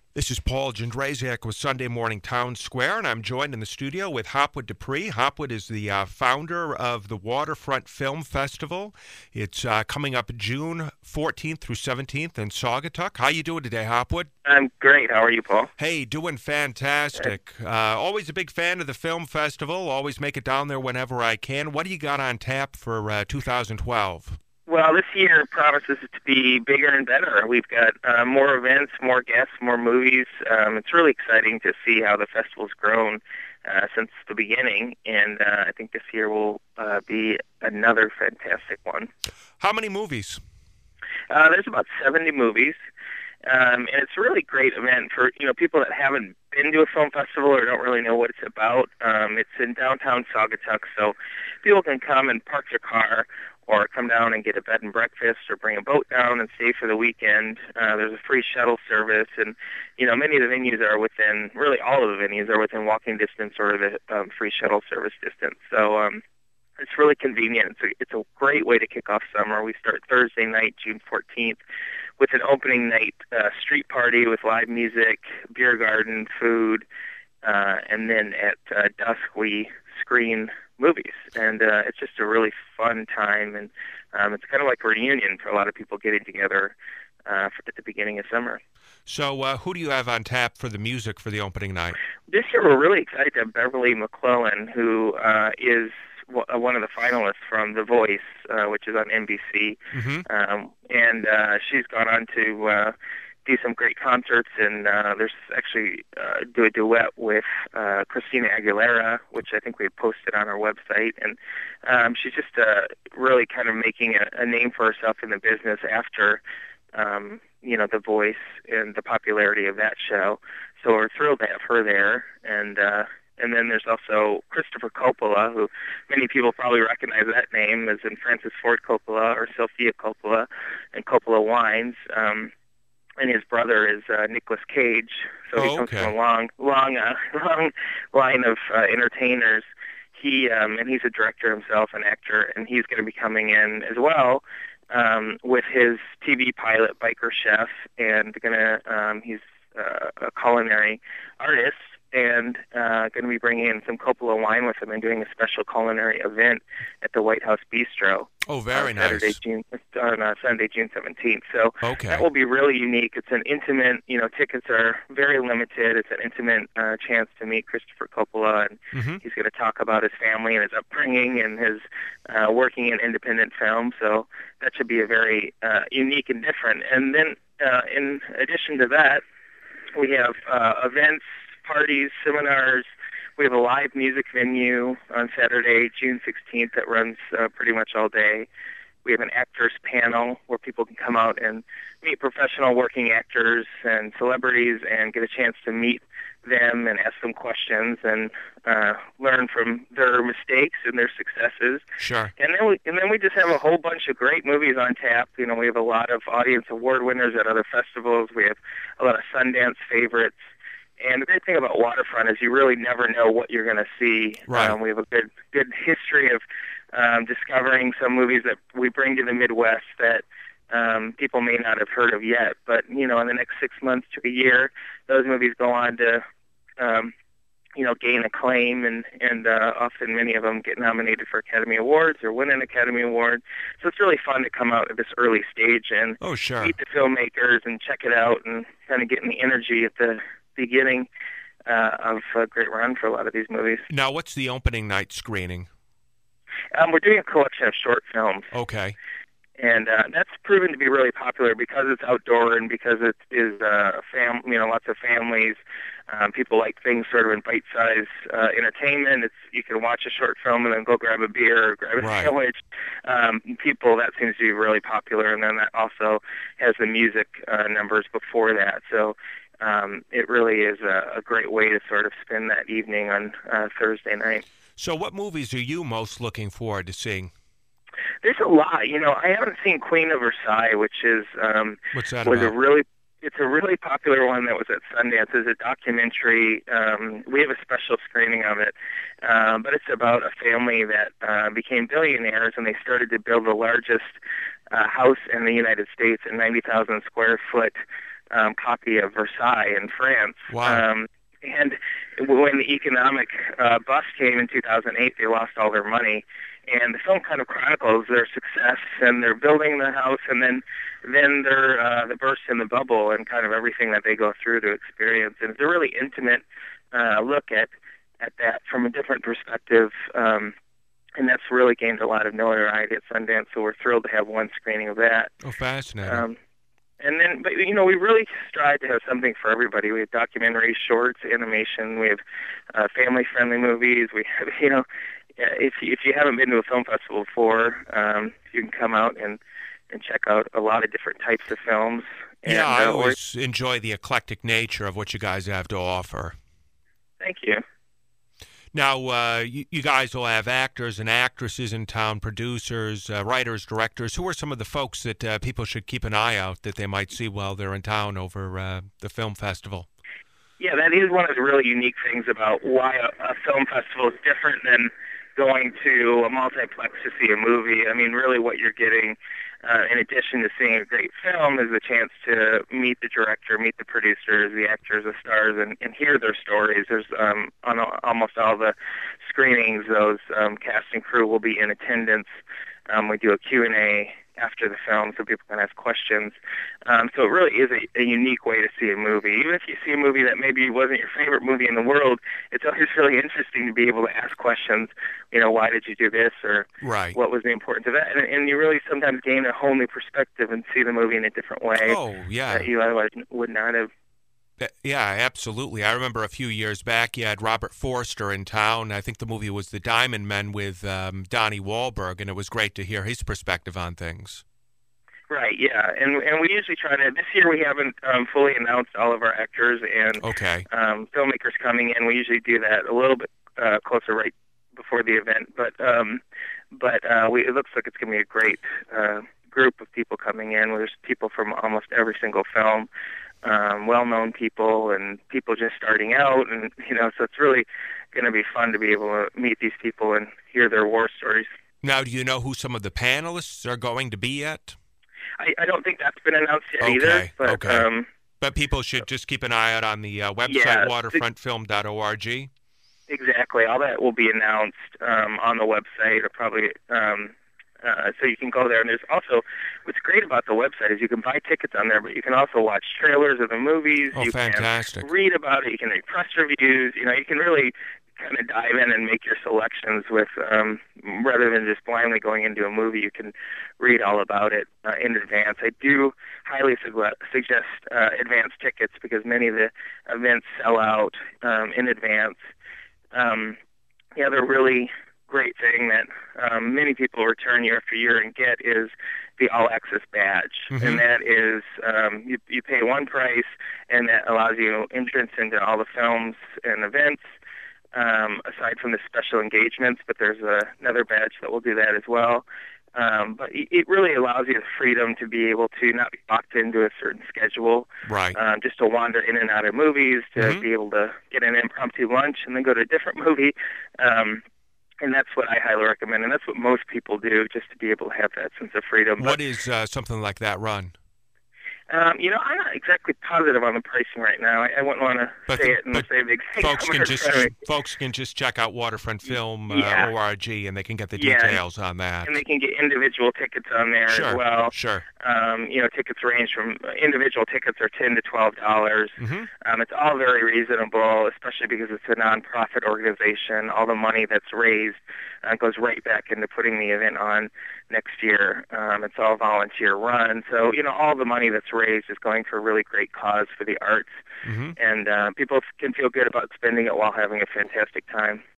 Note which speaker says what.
Speaker 1: This is Paul Jandrzejak with Sunday Morning Town Square, and I'm joined in the studio with Hopwood Dupree. Hopwood is the founder of the Waterfront Film Festival. It's coming up June 14th through 17th in Saugatuck. How you doing today, Hopwood?
Speaker 2: I'm great. How are you, Paul?
Speaker 1: Hey, doing fantastic. Always a big fan of the film festival. Always make it down there whenever I can. What do you got on tap for 2012?
Speaker 2: Well, this year promises to be bigger and better. We've got more events, more guests, more movies. It's really exciting to see how the festival's grown since the beginning, and I think this year will be another fantastic one.
Speaker 1: How many movies?
Speaker 2: There's about 70 movies, and it's a really great event for people that haven't been to a film festival or don't really know what it's about. It's in downtown Saugatuck, so people can come and park their car or come down and get a bed and breakfast or bring a boat down and stay for the weekend. There's a free shuttle service, and many of the venues are within, really all of the venues are within walking distance or the free shuttle service distance. So it's really convenient. It's a great way to kick off summer. We start Thursday night, June 14th, with an opening night street party with live music, beer garden, food, and then at dusk we screen movies, and it's just a really fun time, and it's kind of like a reunion for a lot of people getting together at the beginning of summer.
Speaker 1: So who do you have on tap for the music for the opening night?
Speaker 2: This year we're really excited to have Beverly McClellan, who is one of the finalists from The Voice, which is on NBC, and she's gone on to do some great concerts, and there's actually do a duet with Christina Aguilera, which I think we posted on our website, and she's just really kind of making a name for herself in the business after The Voice and the popularity of that show. So we're thrilled to have her there, and then there's also Christopher Coppola, who many people probably recognize that name as in Francis Ford Coppola or Sofia Coppola and Coppola Wines. And his brother is Nicolas Cage, so he comes from a long line of entertainers. And he's a director himself, an actor, and he's going to be coming in as well with his TV pilot, Biker Chef, and he's a culinary artist, and going to be bringing in some Coppola wine with him and doing a special culinary event at the White House Bistro.
Speaker 1: Oh, very nice.
Speaker 2: Sunday, June 17th. So that will be really unique. It's an intimate, tickets are very limited. It's an intimate chance to meet Christopher Coppola, and he's going to talk about his family and his upbringing and his working in independent film. So that should be a very unique and different. And then in addition to that, we have events, parties, seminars. We have a live music venue on Saturday, June 16th, that runs pretty much all day. We have an actors panel where people can come out and meet professional working actors and celebrities and get a chance to meet them and ask them questions and learn from their mistakes and their successes.
Speaker 1: Sure.
Speaker 2: And then we just have a whole bunch of great movies on tap. We have a lot of audience award winners at other festivals. We have a lot of Sundance favorites. And the great thing about Waterfront is you really never know what you're going to see.
Speaker 1: Right.
Speaker 2: We have a good history of discovering some movies that we bring to the Midwest that people may not have heard of yet. But, in the next 6 months to a year, those movies go on to, gain acclaim, and often many of them get nominated for Academy Awards or win an Academy Award. So it's really fun to come out at this early stage and meet the filmmakers and check it out and kind of getting the energy at the beginning of a great run for a lot of these movies.
Speaker 1: Now, what's the opening night screening?
Speaker 2: We're doing a collection of short films.
Speaker 1: Okay.
Speaker 2: And that's proven to be really popular because it's outdoor and because it is lots of families. People like things sort of in bite-sized entertainment. You can watch a short film and then go grab a beer or grab a sandwich. That seems to be really popular, and then that also has the music numbers before that. So it really is a great way to sort of spend that evening on Thursday night.
Speaker 1: So what movies are you most looking forward to seeing?
Speaker 2: There's a lot. I haven't seen Queen of Versailles, which is
Speaker 1: What's that
Speaker 2: was
Speaker 1: about?
Speaker 2: It's a really popular one that was at Sundance. It's a documentary. We have a special screening of it, but it's about a family that became billionaires, and they started to build the largest house in the United States, a 90,000 square foot copy of Versailles in France.
Speaker 1: Wow.
Speaker 2: And when the economic bust came in 2008, they lost all their money. And the film kind of chronicles their success, and they're building the house, and then they're the burst in the bubble, and kind of everything that they go through to experience. And it's a really intimate look at that from a different perspective, and that's really gained a lot of notoriety at Sundance. So we're thrilled to have one screening of that.
Speaker 1: Oh, fascinating.
Speaker 2: And then, but we really strive to have something for everybody. We have documentaries, shorts, animation. We have family-friendly movies. We have, if you haven't been to a film festival before, you can come out and check out a lot of different types of films. And,
Speaker 1: yeah, I always enjoy the eclectic nature of what you guys have to offer.
Speaker 2: Thank you.
Speaker 1: Now, you guys will have actors and actresses in town, producers, writers, directors. Who are some of the folks that people should keep an eye out that they might see while they're in town over the film festival?
Speaker 2: Yeah, that is one of the really unique things about why a film festival is different than going to a multiplex to see a movie. I mean, really what you're getting, in addition to seeing a great film, is a chance to meet the director, meet the producers, the actors, the stars, and hear their stories. There's on almost all the screenings, those cast and crew will be in attendance. We do a Q&A after the film so people can ask questions. So it really is a unique way to see a movie. Even if you see a movie that maybe wasn't your favorite movie in the world, it's always really interesting to be able to ask questions. Why did you do this? Or
Speaker 1: right.
Speaker 2: What was the importance of that? And you really sometimes gain a whole new perspective and see the movie in a different way.
Speaker 1: Oh, yeah.
Speaker 2: That you otherwise would not have.
Speaker 1: Yeah, absolutely. I remember a few years back you had Robert Forster in town. I think the movie was The Diamond Men with Donnie Wahlberg, and it was great to hear his perspective on things.
Speaker 2: Right, yeah. And we usually try to, this year we haven't fully announced all of our actors and filmmakers coming in. We usually do that a little bit closer right before the event. But it looks like it's going to be a great group of people coming in. There's people from almost every single film. Well-known people and people just starting out, and so it's really going to be fun to be able to meet these people and hear their war stories.
Speaker 1: Now, do you know who some of the panelists are going to be yet?
Speaker 2: I don't think that's been announced yet either. But,
Speaker 1: but people should just keep an eye out on the website, waterfrontfilm.org.
Speaker 2: Exactly. All that will be announced on the website, or probably so you can go there. And there's also, what's great about the website is you can buy tickets on there, but you can also watch trailers of the movies.
Speaker 1: Oh,
Speaker 2: you
Speaker 1: fantastic.
Speaker 2: can read about it. You can read press reviews. You can really kind of dive in and make your selections with, rather than just blindly going into a movie, you can read all about it in advance. I do highly suggest advance tickets because many of the events sell out in advance. The other really great thing that many people return year after year and get is the All Access badge.
Speaker 1: Mm-hmm.
Speaker 2: And that is, you pay one price, and that allows you entrance into all the films and events, aside from the special engagements, but there's another badge that will do that as well. But it really allows you the freedom to be able to not be locked into a certain schedule,
Speaker 1: right?
Speaker 2: Just to wander in and out of movies, to be able to get an impromptu lunch and then go to a different movie. And that's what I highly recommend, and that's what most people do, just to be able to have that sense of freedom.
Speaker 1: What is something like that run?
Speaker 2: I'm not exactly positive on the pricing right now. I wouldn't want to say it and say the exact
Speaker 1: folks can just check out waterfrontfilm.org and they can get the details on that.
Speaker 2: And they can get individual tickets on there as well.
Speaker 1: Sure.
Speaker 2: Tickets range from individual tickets are $10 to $12.
Speaker 1: Mm-hmm.
Speaker 2: It's all very reasonable, especially because it's a nonprofit organization. All the money that's raised goes right back into putting the event on next year. It's all volunteer run. So, all the money that's raised is going for a really great cause for the arts.
Speaker 1: Mm-hmm.
Speaker 2: And people can feel good about spending it while having a fantastic time.